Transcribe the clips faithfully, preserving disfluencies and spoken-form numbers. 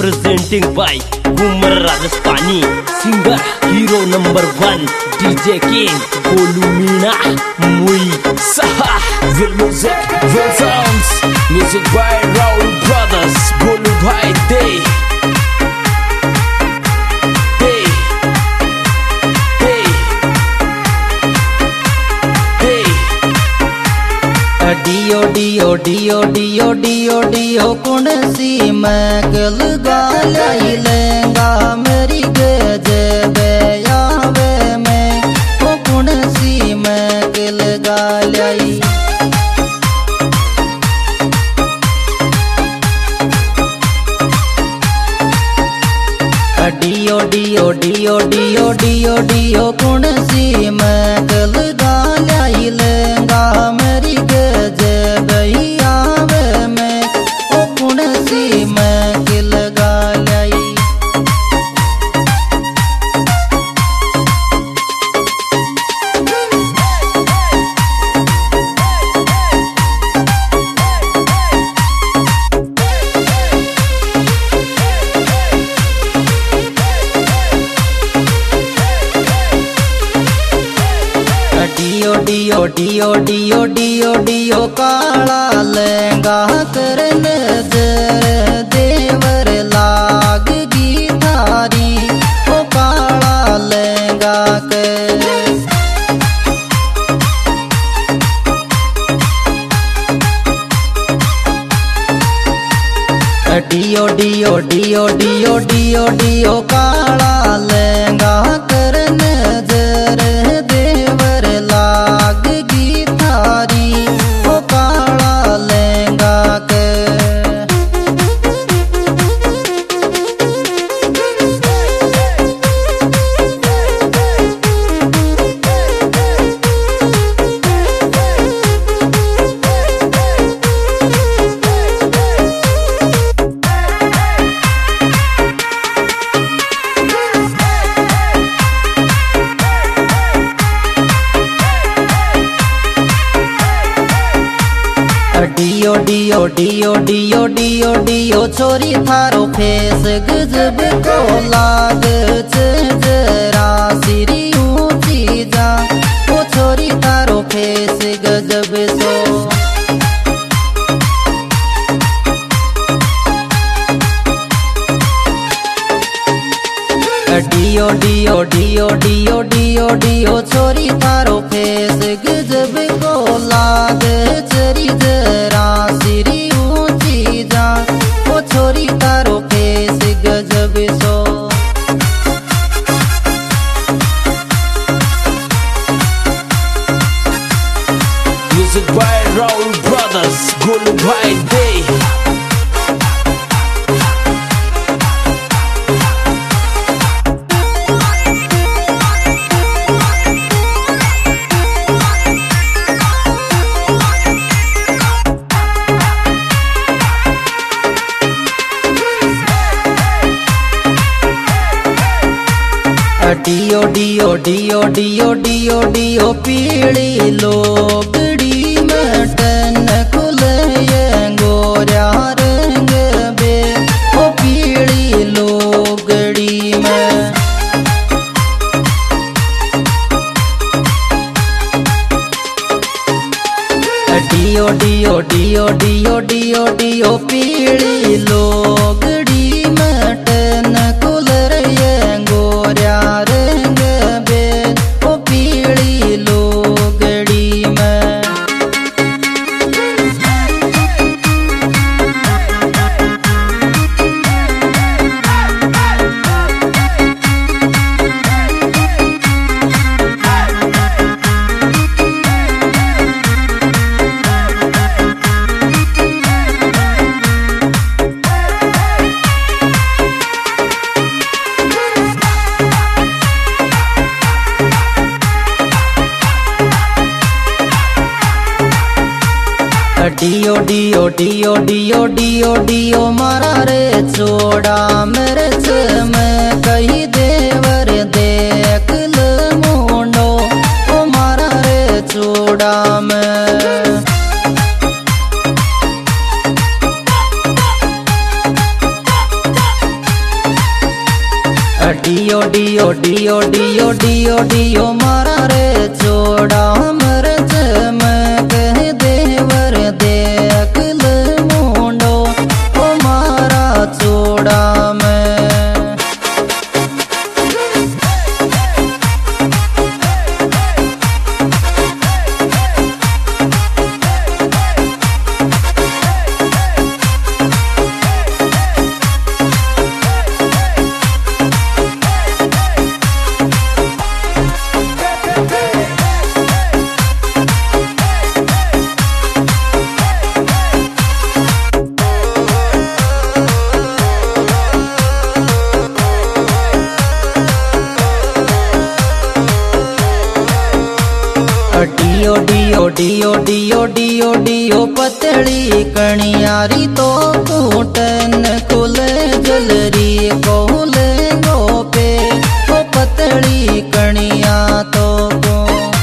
Presenting by Gumar Rajasthani, singer, hero number one, D J King, Golu Meena, Mui Saha, Will Music, Will Sounds, music by Raul Brothers, Golu Bhai Day. डियो डियो डियो डियो डियो डियो कौन सी मैं गल गालाई लेंगा मेरी गजबे आवे में वो कौन सी मैं गल गालाई डियो डियो डियो डियो डियो डियो कौन सी मैं गल गालाई लेंगा मेरी गजबई आवे में ओ कौन सी मैं गल गालाई डियो डियो डियो डियो डियो डियो काला लहंगा कर नजर देवर लागगी थारी ओ काला लहंगा कर डियो डियो डियो डियो डियो डियो काला लहंगा कर नजर देवर लागगी थारी ओ काला लहंगा के डियो डियो डियो डियो डियो डियो छोरी थारो फेस गजब को लाग जरा सिरी ऊंची जा ओ छोरी थारो फेस गजब सो डियो डियो डियो डियो डियो डियो छोरी थारो फेस गजब को लाग चरी जरा सिरी ऊंची जा ओ छोरी थारो फेस गजब सो Music by Raul Brothers, Golu Bhai Day. डियो डियो डियो डियो डियो डियो पीली लोगड़ी में टन खुले गोरा रंग बे ओ पीली लोगड़ी में डियो डियो डियो डियो डियो डियो पीली लोगड़ी में टन खुले गोरा रंग बे ओ पीली लोगड़ी में डियो डियो डियो डियो डियो डियो मारा रे छोड़ा मेरे से मैं कही देवर देख ल मोनो ओ मारा रे छोड़ा मैं डियो डियो डियो डियो डियो डियो मारा रे छोड़ा मर चमक देवर देख ले मुंडो ओ मारा छोड़ा में डियो डियो डियो डियो डियो डियो पतली कणियारी तो कूटन कुले जलरी कोले गोपे ओ पतली कणिया तो को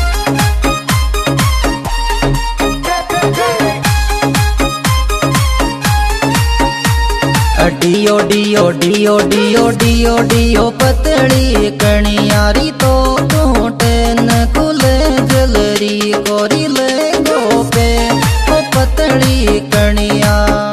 डियो डियो डियो डियो डियो डियो पतली कणियारी तो कूटन कुले जलरी कोरी ले गोपे ओ पतली कणिया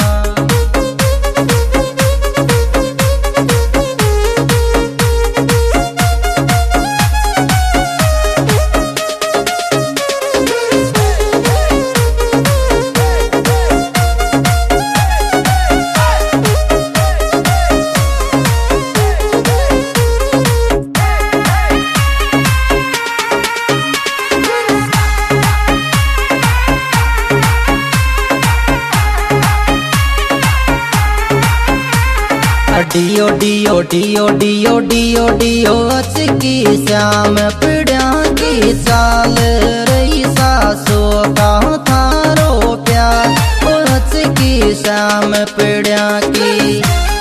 डियो डियो डियो डियो डियो डियो अचकी श्याम पिड़िया की चाल रही सासो का थारो प्यार ओ अचकी श्याम पिड़िया की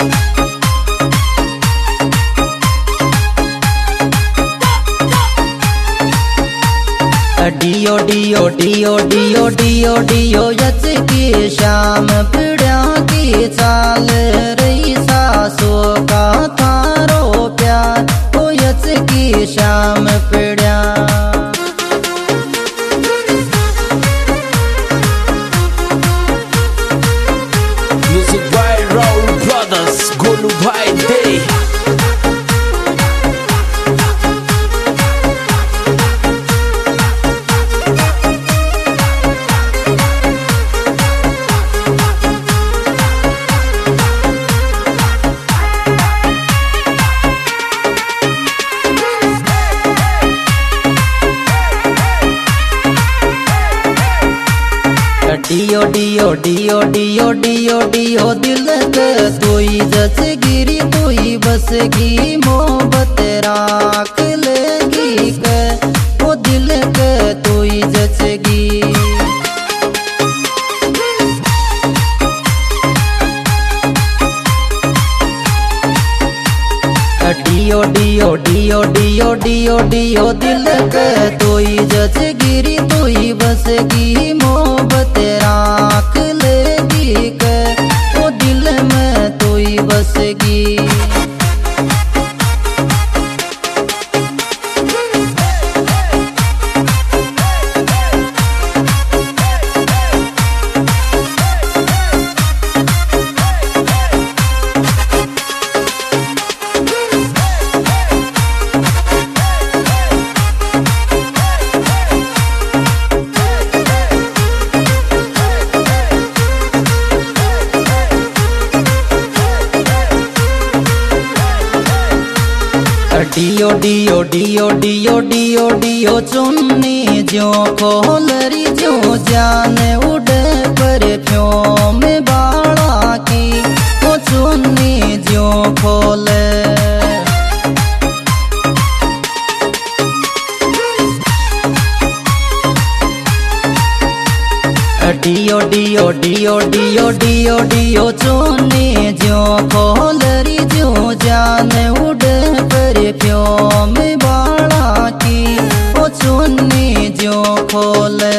डियो डियो डियो डियो डियो डियो अचकी श्याम पिड़िया की चाल रही सासो का थारो प्यार ओ अचकी श्याम पिड़िया Music by Raul Brothers, Golu Bhai Day. डियो डियो डियो डियो डियो डियो दिल के तोई जस गिरी तोई बस की मोहब्बत राख लेगी के ओ दिल के तोई जस गी डियो डियो डियो डियो डियो डियो दिल के तोई जस गिरी तोई बस की मोहब्बत राख लेगी के ओ दिल में तोई बसगी डियो डियो डियो डियो डियो डियो चुन्नी जो खोलरी जो जान उड़े पर फ्यों में बाड़ा की वो चुन्नी जो खोले डियो डियो डियो डियो डियो डियो चुन्नी जो खोलरी जो जान उड़े पर फ्यों में बाड़ा की वो चुन्नी जो खोले